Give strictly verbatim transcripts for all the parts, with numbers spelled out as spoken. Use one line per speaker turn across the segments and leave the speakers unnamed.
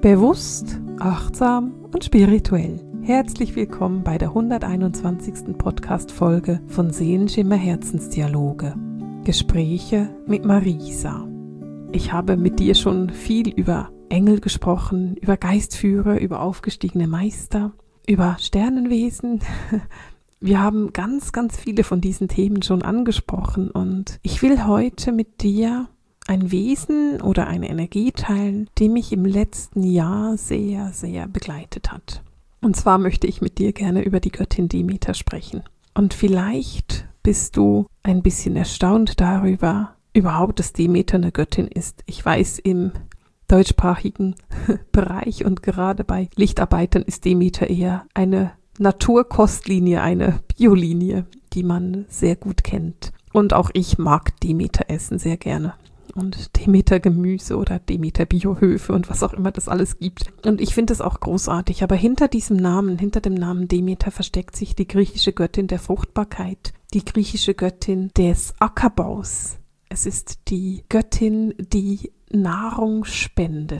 Bewusst, achtsam und spirituell. Herzlich willkommen bei der hunderteinundzwanzigsten Podcast-Folge von Seelenschimmer Herzensdialoge. Gespräche mit Marisa. Ich habe mit dir schon viel über Engel gesprochen, über Geistführer, über aufgestiegene Meister, über Sternenwesen. Wir haben ganz, ganz viele von diesen Themen schon angesprochen und ich will heute mit dir ein Wesen oder eine Energie teilen, die mich im letzten Jahr sehr, sehr begleitet hat. Und zwar möchte ich mit dir gerne über die Göttin Demeter sprechen. Und vielleicht bist du ein bisschen erstaunt darüber, überhaupt, dass Demeter eine Göttin ist. Ich weiß, im deutschsprachigen Bereich und gerade bei Lichtarbeitern ist Demeter eher eine Naturkostlinie, eine Biolinie, die man sehr gut kennt. Und auch ich mag Demeter essen sehr gerne. Und Demeter Gemüse oder Demeter Biohöfe und was auch immer das alles gibt. Und ich finde es auch großartig. Aber hinter diesem Namen, hinter dem Namen Demeter versteckt sich die griechische Göttin der Fruchtbarkeit, die griechische Göttin des Ackerbaus. Es ist die Göttin, die Nahrung spendet.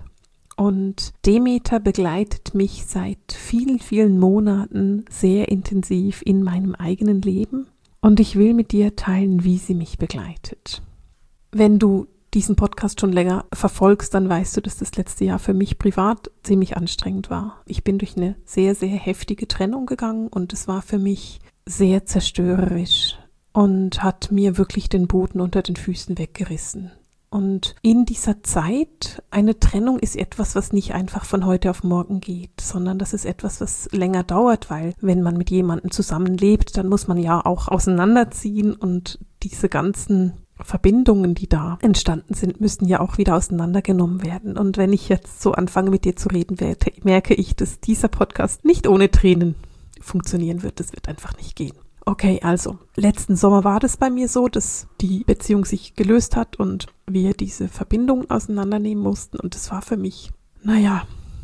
Und Demeter begleitet mich seit vielen, vielen Monaten sehr intensiv in meinem eigenen Leben. Und ich will mit dir teilen, wie sie mich begleitet. Wenn du diesen Podcast schon länger verfolgst, dann weißt du, dass das letzte Jahr für mich privat ziemlich anstrengend war. Ich bin durch eine sehr, sehr heftige Trennung gegangen und es war für mich sehr zerstörerisch und hat mir wirklich den Boden unter den Füßen weggerissen. Und in dieser Zeit, eine Trennung ist etwas, was nicht einfach von heute auf morgen geht, sondern das ist etwas, was länger dauert, weil wenn man mit jemandem zusammenlebt, dann muss man ja auch auseinanderziehen und diese ganzen Verbindungen, die da entstanden sind, müssen ja auch wieder auseinandergenommen werden. Und wenn ich jetzt so anfange, mit dir zu reden, werde, merke ich, dass dieser Podcast nicht ohne Tränen funktionieren wird. Das wird einfach nicht gehen. Okay, also, letzten Sommer war das bei mir so, dass die Beziehung sich gelöst hat und wir diese Verbindungen auseinandernehmen mussten. Und das war für mich, naja,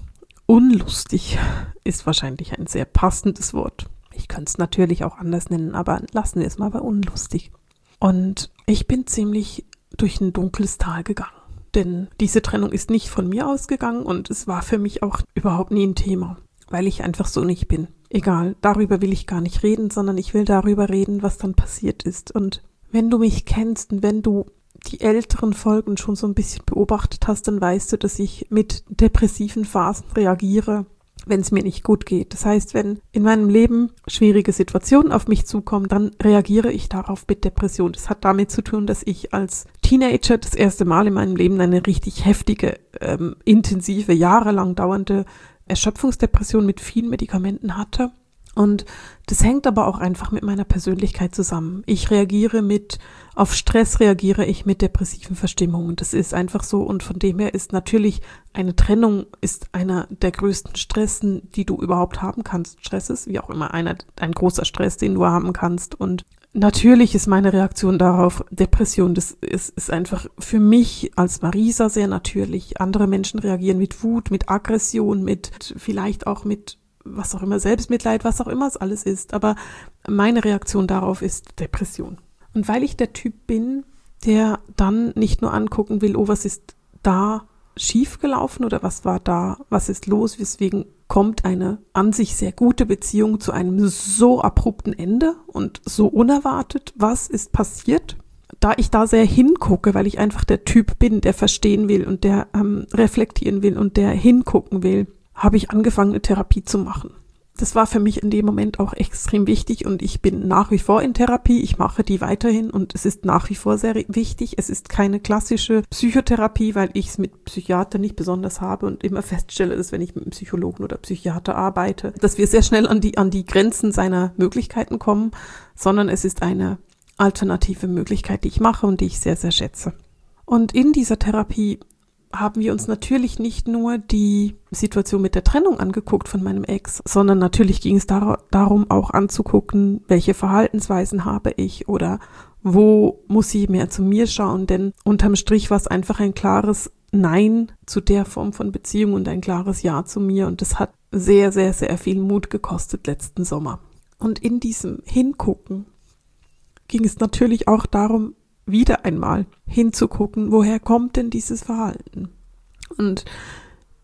unlustig ist wahrscheinlich ein sehr passendes Wort. Ich könnte es natürlich auch anders nennen, aber lassen wir es mal bei unlustig. Und ich bin ziemlich durch ein dunkles Tal gegangen, denn diese Trennung ist nicht von mir ausgegangen und es war für mich auch überhaupt nie ein Thema, weil ich einfach so nicht bin. Egal, darüber will ich gar nicht reden, sondern ich will darüber reden, was dann passiert ist. Und wenn du mich kennst und wenn du die älteren Folgen schon so ein bisschen beobachtet hast, dann weißt du, dass ich mit depressiven Phasen reagiere, wenn es mir nicht gut geht. Das heißt, wenn in meinem Leben schwierige Situationen auf mich zukommen, dann reagiere ich darauf mit Depression. Das hat damit zu tun, dass ich als Teenager das erste Mal in meinem Leben eine richtig heftige, ähm, intensive, jahrelang dauernde Erschöpfungsdepression mit vielen Medikamenten hatte. Und das hängt aber auch einfach mit meiner Persönlichkeit zusammen. Ich reagiere mit, auf Stress reagiere ich mit depressiven Verstimmungen. Das ist einfach so und von dem her ist natürlich eine Trennung ist einer der größten Stressen, die du überhaupt haben kannst. Stress ist wie auch immer einer, ein großer Stress, den du haben kannst und natürlich ist meine Reaktion darauf Depression. Das ist, ist einfach für mich als Marisa sehr natürlich. Andere Menschen reagieren mit Wut, mit Aggression, mit vielleicht auch mit was auch immer, Selbstmitleid, was auch immer es alles ist. Aber meine Reaktion darauf ist Depression. Und weil ich der Typ bin, der dann nicht nur angucken will, oh, was ist da schiefgelaufen oder was war da, was ist los, weswegen kommt eine an sich sehr gute Beziehung zu einem so abrupten Ende und so unerwartet, was ist passiert? Da ich da sehr hingucke, weil ich einfach der Typ bin, der verstehen will und der ähm, reflektieren will und der hingucken will, habe ich angefangen, eine Therapie zu machen. Das war für mich in dem Moment auch extrem wichtig und ich bin nach wie vor in Therapie. Ich mache die weiterhin und es ist nach wie vor sehr wichtig. Es ist keine klassische Psychotherapie, weil ich es mit Psychiatern nicht besonders habe und immer feststelle, dass wenn ich mit einem Psychologen oder Psychiater arbeite, dass wir sehr schnell an die, an die Grenzen seiner Möglichkeiten kommen, sondern es ist eine alternative Möglichkeit, die ich mache und die ich sehr, sehr schätze. Und in dieser Therapie haben wir uns natürlich nicht nur die Situation mit der Trennung angeguckt von meinem Ex, sondern natürlich ging es dar- darum auch anzugucken, welche Verhaltensweisen habe ich oder wo muss ich mehr zu mir schauen, denn unterm Strich war es einfach ein klares Nein zu der Form von Beziehung und ein klares Ja zu mir und das hat sehr, sehr, sehr viel Mut gekostet letzten Sommer. Und in diesem Hingucken ging es natürlich auch darum, wieder einmal hinzugucken, woher kommt denn dieses Verhalten? Und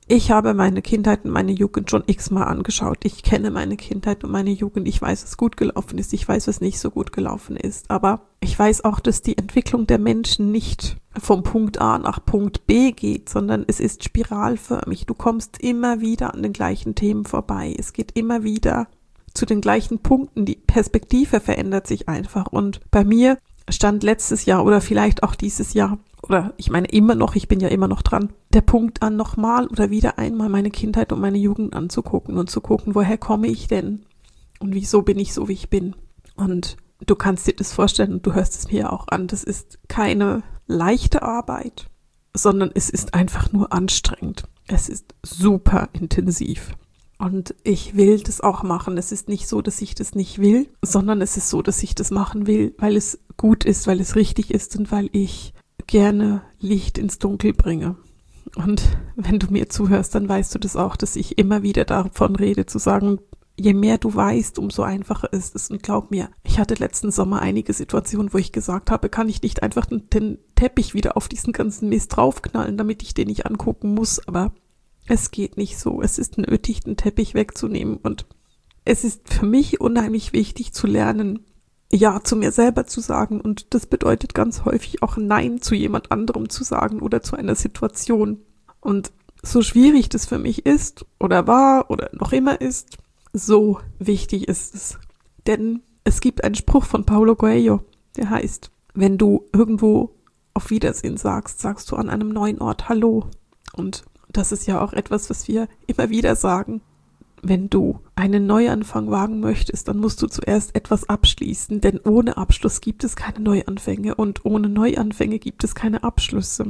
Ich habe meine Kindheit und meine Jugend schon x-mal angeschaut. Ich kenne meine Kindheit und meine Jugend. Ich weiß, was gut gelaufen ist. Ich weiß, was nicht so gut gelaufen ist. Aber ich weiß auch, dass die Entwicklung der Menschen nicht vom Punkt A nach Punkt B geht, sondern es ist spiralförmig. Du kommst immer wieder an den gleichen Themen vorbei. Es geht immer wieder zu den gleichen Punkten. Die Perspektive verändert sich einfach. Und bei mir stand letztes Jahr oder vielleicht auch dieses Jahr, oder ich meine immer noch, ich bin ja immer noch dran, der Punkt an, nochmal oder wieder einmal meine Kindheit und meine Jugend anzugucken und zu gucken, woher komme ich denn und wieso bin ich so, wie ich bin. Und du kannst dir das vorstellen und du hörst es mir ja auch an, das ist keine leichte Arbeit, sondern es ist einfach nur anstrengend. Es ist super intensiv. Und ich will das auch machen. Es ist nicht so, dass ich das nicht will, sondern es ist so, dass ich das machen will, weil es gut ist, weil es richtig ist und weil ich gerne Licht ins Dunkel bringe. Und wenn du mir zuhörst, dann weißt du das auch, dass ich immer wieder davon rede, zu sagen, je mehr du weißt, umso einfacher ist es. Und glaub mir, ich hatte letzten Sommer einige Situationen, wo ich gesagt habe, kann ich nicht einfach den Teppich wieder auf diesen ganzen Mist draufknallen, damit ich den nicht angucken muss. Aber es geht nicht so. Es ist nötig, den Teppich wegzunehmen. Und es ist für mich unheimlich wichtig zu lernen, Ja zu mir selber zu sagen. Und das bedeutet ganz häufig auch Nein zu jemand anderem zu sagen oder zu einer Situation. Und so schwierig das für mich ist oder war oder noch immer ist, so wichtig ist es. Denn es gibt einen Spruch von Paulo Coelho, der heißt, wenn du irgendwo auf Wiedersehen sagst, sagst du an einem neuen Ort Hallo. Und das ist ja auch etwas, was wir immer wieder sagen. Wenn du einen Neuanfang wagen möchtest, dann musst du zuerst etwas abschließen, denn ohne Abschluss gibt es keine Neuanfänge und ohne Neuanfänge gibt es keine Abschlüsse.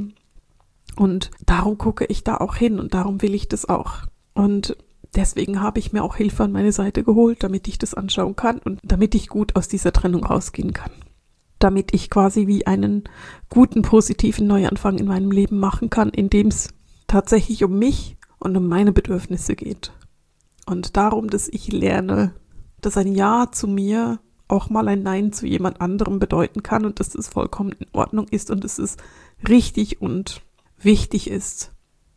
Und darum gucke ich da auch hin und darum will ich das auch. Und deswegen habe ich mir auch Hilfe an meine Seite geholt, damit ich das anschauen kann und damit ich gut aus dieser Trennung rausgehen kann. Damit ich quasi wie einen guten, positiven Neuanfang in meinem Leben machen kann, in dem es tatsächlich um mich und um meine Bedürfnisse geht. Und darum, dass ich lerne, dass ein Ja zu mir auch mal ein Nein zu jemand anderem bedeuten kann und dass das vollkommen in Ordnung ist und dass es richtig und wichtig ist.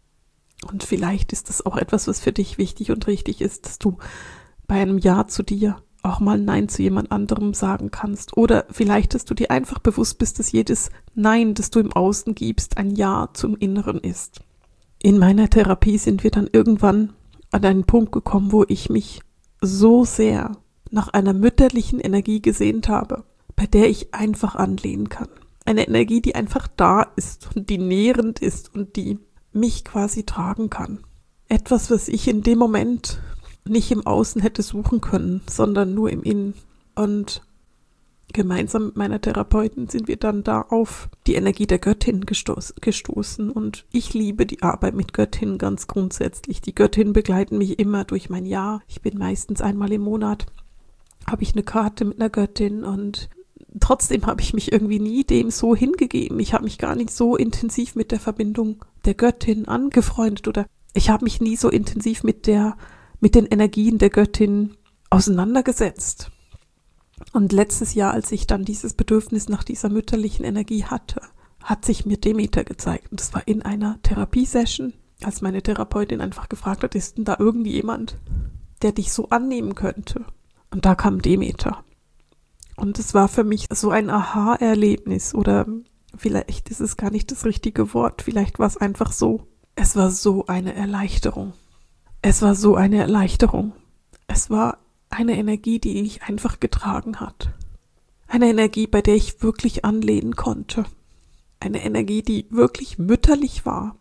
Und vielleicht ist das auch etwas, was für dich wichtig und richtig ist, dass du bei einem Ja zu dir auch mal Nein zu jemand anderem sagen kannst. Oder vielleicht, dass du dir einfach bewusst bist, dass jedes Nein, das du im Außen gibst, ein Ja zum Inneren ist. In meiner Therapie sind wir dann irgendwann an einen Punkt gekommen, wo ich mich so sehr nach einer mütterlichen Energie gesehnt habe, bei der ich einfach anlehnen kann. Eine Energie, die einfach da ist und die nährend ist und die mich quasi tragen kann. Etwas, was ich in dem Moment nicht im Außen hätte suchen können, sondern nur im Innen. Und gemeinsam mit meiner Therapeutin sind wir dann da auf die Energie der Göttin gestoß, gestoßen. Und ich liebe die Arbeit mit Göttinnen ganz grundsätzlich. Die Göttinnen begleiten mich immer durch mein Jahr. Ich bin meistens einmal im Monat, habe ich eine Karte mit einer Göttin und trotzdem habe ich mich irgendwie nie dem so hingegeben. Ich habe mich gar nicht so intensiv mit der Verbindung der Göttin angefreundet oder ich habe mich nie so intensiv mit der, mit den Energien der Göttin auseinandergesetzt. Und letztes Jahr, als ich dann dieses Bedürfnis nach dieser mütterlichen Energie hatte, hat sich mir Demeter gezeigt. Und das war in einer Therapiesession, als meine Therapeutin einfach gefragt hat, ist denn da irgendjemand, der dich so annehmen könnte? Und da kam Demeter. Und es war für mich so ein Aha-Erlebnis oder vielleicht ist es gar nicht das richtige Wort, vielleicht war es einfach so. Es war so eine Erleichterung. Es war so eine Erleichterung. Es war eine Energie, die mich einfach getragen hat. Eine Energie, bei der ich wirklich anlehnen konnte. Eine Energie, die wirklich mütterlich war.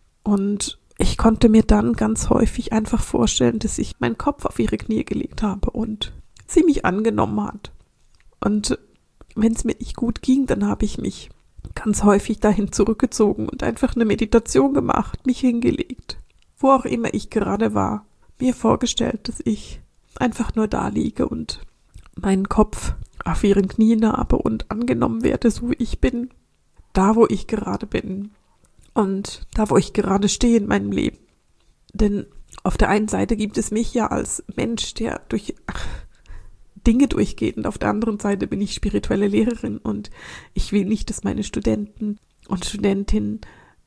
Und ich konnte mir dann ganz häufig einfach vorstellen, dass ich meinen Kopf auf ihre Knie gelegt habe und sie mich angenommen hat. Und wenn es mir nicht gut ging, dann habe ich mich ganz häufig dahin zurückgezogen und einfach eine Meditation gemacht, mich hingelegt, wo auch immer ich gerade war, mir vorgestellt, dass ich einfach nur da liege und meinen Kopf auf ihren Knien habe und angenommen werde, so wie ich bin, da wo ich gerade bin und da wo ich gerade stehe in meinem Leben. Denn auf der einen Seite gibt es mich ja als Mensch, der durch Dinge durchgeht und auf der anderen Seite bin ich spirituelle Lehrerin und ich will nicht, dass meine Studenten und Studentinnen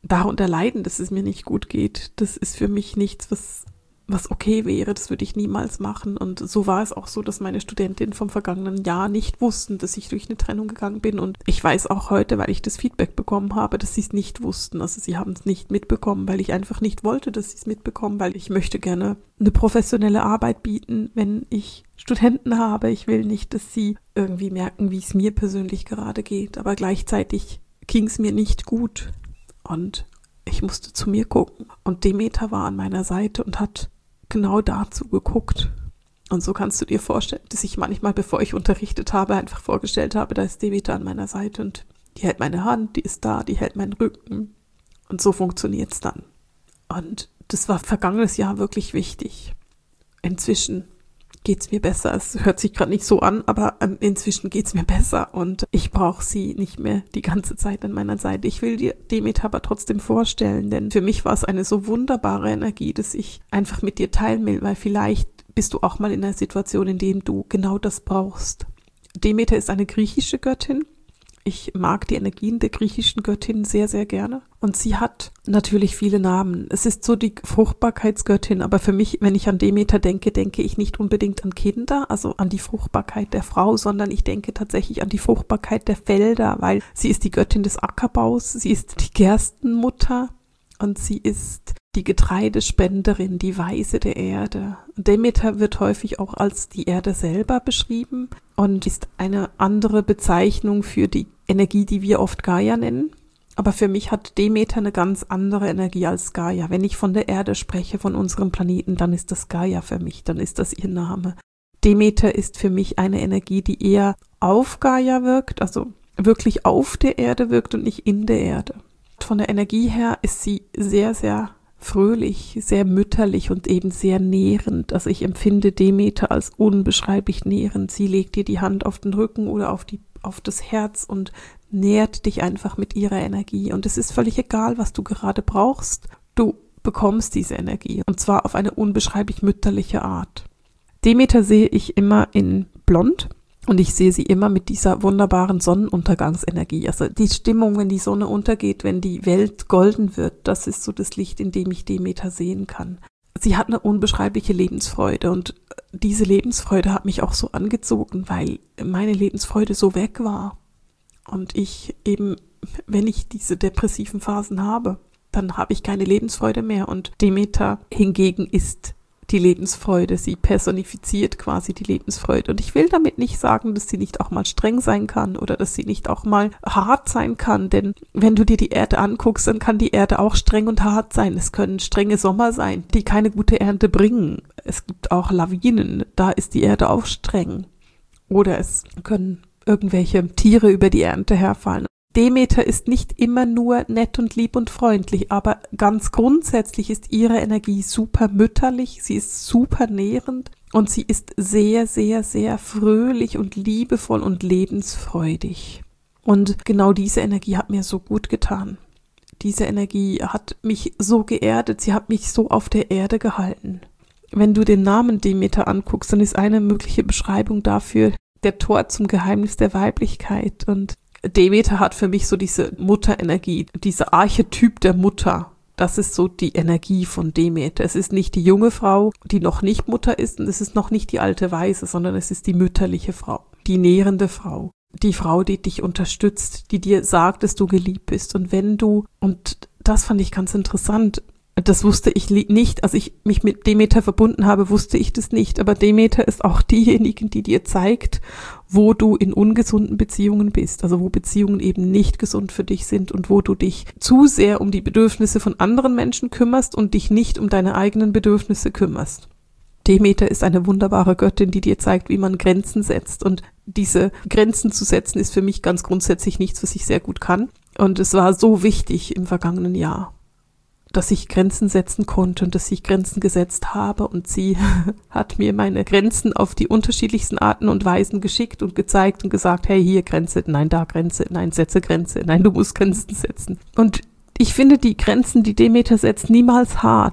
darunter leiden, dass es mir nicht gut geht. Das ist für mich nichts, was, was okay wäre. Das würde ich niemals machen. Und so war es auch so, dass meine Studentinnen vom vergangenen Jahr nicht wussten, dass ich durch eine Trennung gegangen bin. Und ich weiß auch heute, weil ich das Feedback bekommen habe, dass sie es nicht wussten. Also sie haben es nicht mitbekommen, weil ich einfach nicht wollte, dass sie es mitbekommen, weil ich möchte gerne eine professionelle Arbeit bieten, wenn ich Studenten habe. Ich will nicht, dass sie irgendwie merken, wie es mir persönlich gerade geht. Aber gleichzeitig ging es mir nicht gut. Und ich musste zu mir gucken. Und Demeter war an meiner Seite und hat genau dazu geguckt. Und so kannst du dir vorstellen, dass ich manchmal, bevor ich unterrichtet habe, einfach vorgestellt habe, da ist Demeter an meiner Seite und die hält meine Hand, die ist da, die hält meinen Rücken. Und so funktioniert es dann. Und das war vergangenes Jahr wirklich wichtig. Inzwischen geht es mir besser. Es hört sich gerade nicht so an, aber ähm, inzwischen geht es mir besser und ich brauche sie nicht mehr die ganze Zeit an meiner Seite. Ich will dir Demeter aber trotzdem vorstellen, denn für mich war es eine so wunderbare Energie, dass ich einfach mit dir teilen will, weil vielleicht bist du auch mal in einer Situation, in der du genau das brauchst. Demeter ist eine griechische Göttin. Ich mag die Energien der griechischen Göttin sehr, sehr gerne. Und sie hat natürlich viele Namen. Es ist so die Fruchtbarkeitsgöttin, aber für mich, wenn ich an Demeter denke, denke ich nicht unbedingt an Kinder, also an die Fruchtbarkeit der Frau, sondern ich denke tatsächlich an die Fruchtbarkeit der Felder, weil sie ist die Göttin des Ackerbaus, sie ist die Gerstenmutter und sie ist die Getreidespenderin, die Weise der Erde. Demeter wird häufig auch als die Erde selber beschrieben und ist eine andere Bezeichnung für die Energie, die wir oft Gaia nennen. Aber für mich hat Demeter eine ganz andere Energie als Gaia. Wenn ich von der Erde spreche, von unserem Planeten, dann ist das Gaia für mich, dann ist das ihr Name. Demeter ist für mich eine Energie, die eher auf Gaia wirkt, also wirklich auf der Erde wirkt und nicht in der Erde. Von der Energie her ist sie sehr, sehr fröhlich, sehr mütterlich und eben sehr nährend. Also ich empfinde Demeter als unbeschreiblich nährend. Sie legt dir die Hand auf den Rücken oder auf die, auf das Herz und nährt dich einfach mit ihrer Energie. Und es ist völlig egal, was du gerade brauchst. Du bekommst diese Energie. Und zwar auf eine unbeschreiblich mütterliche Art. Demeter sehe ich immer in Blond. Und ich sehe sie immer mit dieser wunderbaren Sonnenuntergangsenergie. Also die Stimmung, wenn die Sonne untergeht, wenn die Welt golden wird, das ist so das Licht, in dem ich Demeter sehen kann. Sie hat eine unbeschreibliche Lebensfreude und diese Lebensfreude hat mich auch so angezogen, weil meine Lebensfreude so weg war. Und ich eben, wenn ich diese depressiven Phasen habe, dann habe ich keine Lebensfreude mehr. Und Demeter hingegen ist die Lebensfreude, sie personifiziert quasi die Lebensfreude. Und ich will damit nicht sagen, dass sie nicht auch mal streng sein kann oder dass sie nicht auch mal hart sein kann, denn wenn du dir die Erde anguckst, dann kann die Erde auch streng und hart sein. Es können strenge Sommer sein, die keine gute Ernte bringen. Es gibt auch Lawinen, da ist die Erde auch streng. Oder es können irgendwelche Tiere über die Ernte herfallen. Demeter ist nicht immer nur nett und lieb und freundlich, aber ganz grundsätzlich ist ihre Energie super mütterlich, sie ist super nährend und sie ist sehr, sehr, sehr fröhlich und liebevoll und lebensfreudig. Und genau diese Energie hat mir so gut getan. Diese Energie hat mich so geerdet, sie hat mich so auf der Erde gehalten. Wenn du den Namen Demeter anguckst, dann ist eine mögliche Beschreibung dafür der Tor zum Geheimnis der Weiblichkeit. Und Demeter hat für mich so diese Mutterenergie, dieser Archetyp der Mutter. Das ist so die Energie von Demeter. Es ist nicht die junge Frau, die noch nicht Mutter ist, und es ist noch nicht die alte Weise, sondern es ist die mütterliche Frau, die nährende Frau, die Frau, die dich unterstützt, die dir sagt, dass du geliebt bist. Und wenn du, und das fand ich ganz interessant, das wusste ich nicht, als ich mich mit Demeter verbunden habe, wusste ich das nicht. Aber Demeter ist auch diejenige, die dir zeigt, wo du in ungesunden Beziehungen bist. Also wo Beziehungen eben nicht gesund für dich sind und wo du dich zu sehr um die Bedürfnisse von anderen Menschen kümmerst und dich nicht um deine eigenen Bedürfnisse kümmerst. Demeter ist eine wunderbare Göttin, die dir zeigt, wie man Grenzen setzt. Und diese Grenzen zu setzen ist für mich ganz grundsätzlich nichts, was ich sehr gut kann. Und es war so wichtig im vergangenen Jahr, dass ich Grenzen setzen konnte und dass ich Grenzen gesetzt habe, und sie hat mir meine Grenzen auf die unterschiedlichsten Arten und Weisen geschickt und gezeigt und gesagt, hey, hier Grenze, nein, da Grenze, nein, setze Grenze, nein, du musst Grenzen setzen. Und ich finde die Grenzen, die Demeter setzt, niemals hart.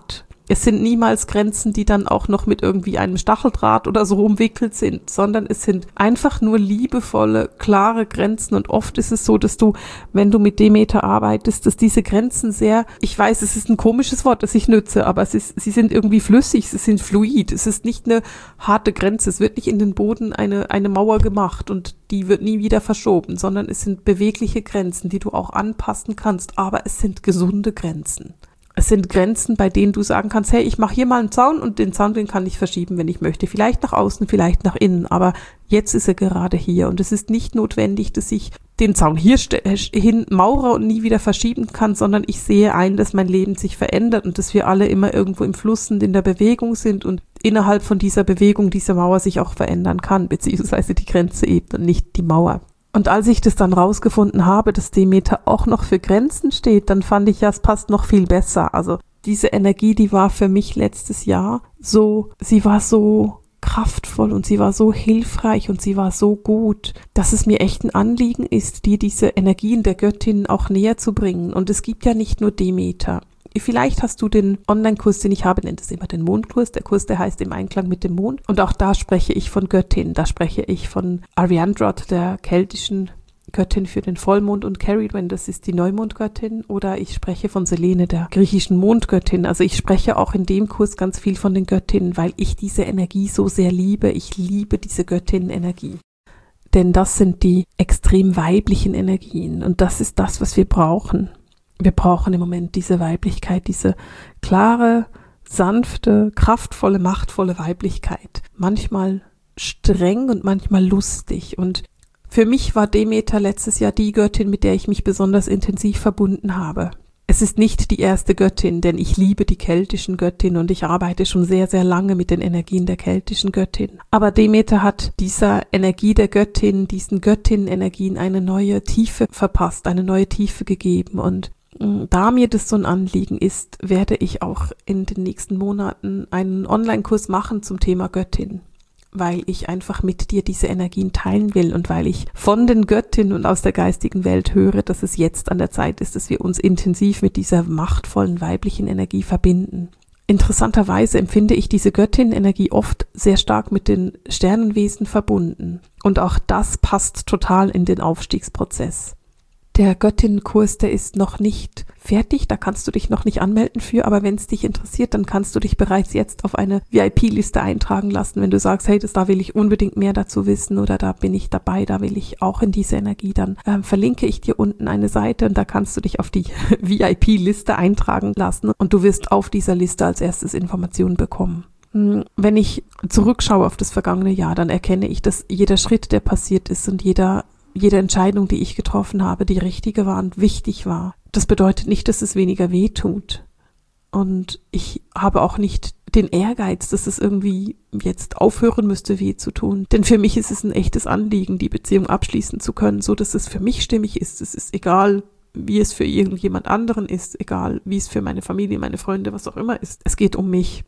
es sind niemals Grenzen, die dann auch noch mit irgendwie einem Stacheldraht oder so umwickelt sind, sondern es sind einfach nur liebevolle, klare Grenzen. Und oft ist es so, dass du, wenn du mit Demeter arbeitest, dass diese Grenzen sehr, ich weiß, es ist ein komisches Wort, das ich nutze, aber es ist, sie sind irgendwie flüssig, sie sind fluid. Es ist nicht eine harte Grenze, es wird nicht in den Boden eine, eine Mauer gemacht und die wird nie wieder verschoben, sondern es sind bewegliche Grenzen, die du auch anpassen kannst, aber es sind gesunde Grenzen. Es sind Grenzen, bei denen du sagen kannst, hey, ich mache hier mal einen Zaun und den Zaun, den kann ich verschieben, wenn ich möchte. Vielleicht nach außen, vielleicht nach innen, aber jetzt ist er gerade hier. Und es ist nicht notwendig, dass ich den Zaun hier hin mauere und nie wieder verschieben kann, sondern ich sehe ein, dass mein Leben sich verändert und dass wir alle immer irgendwo im Fluss und in der Bewegung sind und innerhalb von dieser Bewegung diese Mauer sich auch verändern kann, beziehungsweise die Grenze eben und nicht die Mauer. Und als ich das dann rausgefunden habe, dass Demeter auch noch für Grenzen steht, dann fand ich ja, es passt noch viel besser. Also diese Energie, die war für mich letztes Jahr so, sie war so kraftvoll und sie war so hilfreich und sie war so gut, dass es mir echt ein Anliegen ist, dir diese Energien der Göttin auch näher zu bringen. Und es gibt ja nicht nur Demeter. Vielleicht hast du den Online-Kurs, den ich habe, nennt es immer den Mondkurs. Der Kurs, der heißt im Einklang mit dem Mond. Und auch da spreche ich von Göttin. Da spreche ich von Ariandrod, der keltischen Göttin für den Vollmond, und Ceridwen, das ist die Neumondgöttin. Oder ich spreche von Selene, der griechischen Mondgöttin. Also ich spreche auch in dem Kurs ganz viel von den Göttinnen, weil ich diese Energie so sehr liebe. Ich liebe diese Göttinnenenergie. Denn das sind die extrem weiblichen Energien. Und das ist das, was wir brauchen. Wir brauchen im Moment diese Weiblichkeit, diese klare, sanfte, kraftvolle, machtvolle Weiblichkeit. Manchmal streng und manchmal lustig. Und für mich war Demeter letztes Jahr die Göttin, mit der ich mich besonders intensiv verbunden habe. Es ist nicht die erste Göttin, denn ich liebe die keltischen Göttinnen und ich arbeite schon sehr, sehr lange mit den Energien der keltischen Göttin. Aber Demeter hat dieser Energie der Göttin, diesen Göttinnenenergien eine neue Tiefe verpasst, eine neue Tiefe gegeben. Und da mir das so ein Anliegen ist, werde ich auch in den nächsten Monaten einen Online-Kurs machen zum Thema Göttin, weil ich einfach mit dir diese Energien teilen will und weil ich von den Göttinnen und aus der geistigen Welt höre, dass es jetzt an der Zeit ist, dass wir uns intensiv mit dieser machtvollen weiblichen Energie verbinden. Interessanterweise empfinde ich diese Göttinnenenergie oft sehr stark mit den Sternenwesen verbunden und auch das passt total in den Aufstiegsprozess. Der Göttinnenkurs, der ist noch nicht fertig, da kannst du dich noch nicht anmelden für, aber wenn es dich interessiert, dann kannst du dich bereits jetzt auf eine V I P-Liste eintragen lassen, wenn du sagst, hey, das, da will ich unbedingt mehr dazu wissen oder da bin ich dabei, da will ich auch in diese Energie, dann ähm, verlinke ich dir unten eine Seite und da kannst du dich auf die V I P-Liste eintragen lassen und du wirst auf dieser Liste als erstes Informationen bekommen. Wenn ich zurückschaue auf das vergangene Jahr, dann erkenne ich, dass jeder Schritt, der passiert ist und jeder Jede Entscheidung, die ich getroffen habe, die richtige war und wichtig war. Das bedeutet nicht, dass es weniger weh tut. Und ich habe auch nicht den Ehrgeiz, dass es irgendwie jetzt aufhören müsste, weh zu tun. Denn für mich ist es ein echtes Anliegen, die Beziehung abschließen zu können, so dass es für mich stimmig ist. Es ist egal, wie es für irgendjemand anderen ist, egal, wie es für meine Familie, meine Freunde, was auch immer ist. Es geht um mich.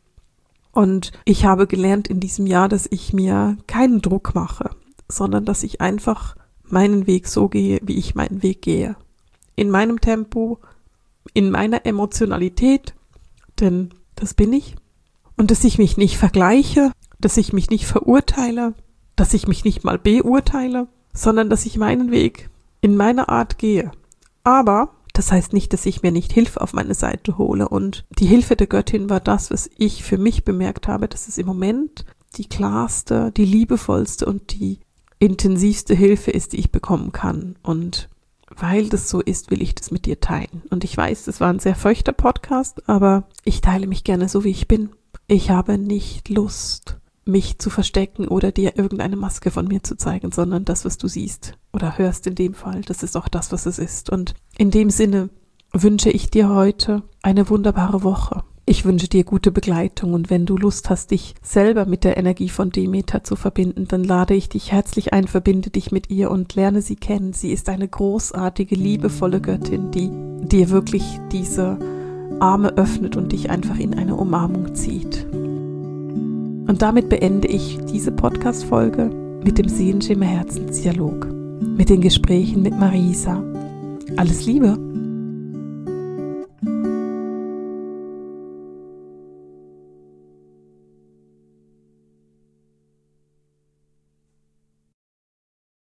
Und ich habe gelernt in diesem Jahr, dass ich mir keinen Druck mache, sondern dass ich einfach meinen Weg so gehe, wie ich meinen Weg gehe. In meinem Tempo, in meiner Emotionalität, denn das bin ich. Und dass ich mich nicht vergleiche, dass ich mich nicht verurteile, dass ich mich nicht mal beurteile, sondern dass ich meinen Weg in meiner Art gehe. Aber das heißt nicht, dass ich mir nicht Hilfe auf meine Seite hole. Und die Hilfe der Göttin war das, was ich für mich bemerkt habe, dass es im Moment die klarste, die liebevollste und die intensivste Hilfe ist, die ich bekommen kann. Und weil das so ist, will ich das mit dir teilen. Und ich weiß, das war ein sehr feuchter Podcast, aber ich teile mich gerne so, wie ich bin. Ich habe nicht Lust, mich zu verstecken oder dir irgendeine Maske von mir zu zeigen, sondern das, was du siehst oder hörst in dem Fall, das ist auch das, was es ist. Und in dem Sinne wünsche ich dir heute eine wunderbare Woche. Ich wünsche dir gute Begleitung und wenn du Lust hast, dich selber mit der Energie von Demeter zu verbinden, dann lade ich dich herzlich ein, verbinde dich mit ihr und lerne sie kennen. Sie ist eine großartige, liebevolle Göttin, die dir wirklich diese Arme öffnet und dich einfach in eine Umarmung zieht. Und damit beende ich diese Podcast-Folge mit dem Sehenschimmer Herzensdialog, mit den Gesprächen mit Marisa. Alles Liebe!